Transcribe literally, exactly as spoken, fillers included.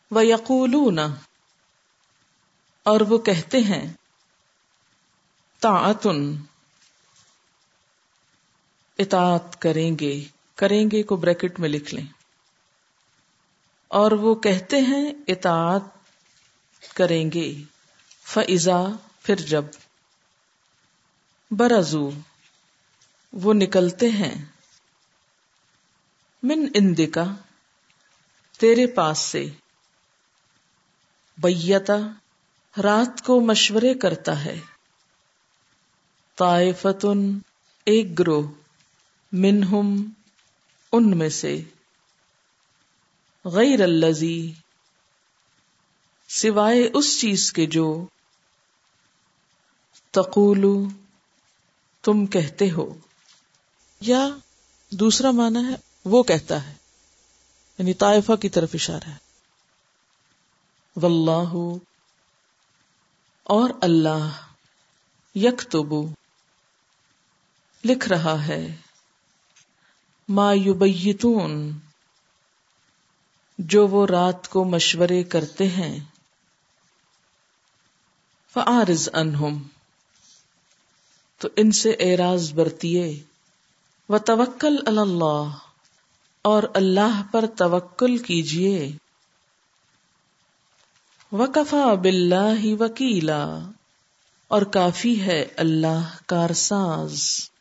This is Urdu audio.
وَيَقُولُونَ اور وہ کہتے ہیں طاعتن اطاعت کریں گے، کریں گے کو بریکٹ میں لکھ لیں، اور وہ کہتے ہیں اطاعت کریں گے، فَإِذَا پھر جب برزو وہ نکلتے ہیں، من عندک تیرے پاس سے، بیتا رات کو مشورے کرتا ہے، طائفتن ایک گروہ، منہم ان میں سے، غیر الذی سوائے اس چیز کے جو، تقولو تم کہتے ہو، یا دوسرا معنی ہے وہ کہتا ہے، یعنی طائفہ کی طرف اشارہ ہے، واللہ اور اللہ، یکتب لکھ رہا ہے، ما یبیتون جو وہ رات کو مشورے کرتے ہیں، فَأَعْرِضْ عَنْهُمْ تو ان سے اعراض برتیے، وَتَوَکَّلْ عَلَى اللَّهِ اور اللہ پر توکل کیجئے، وَكَفَى بِاللَّهِ وَكِيلًا اور کافی ہے اللہ کارساز۔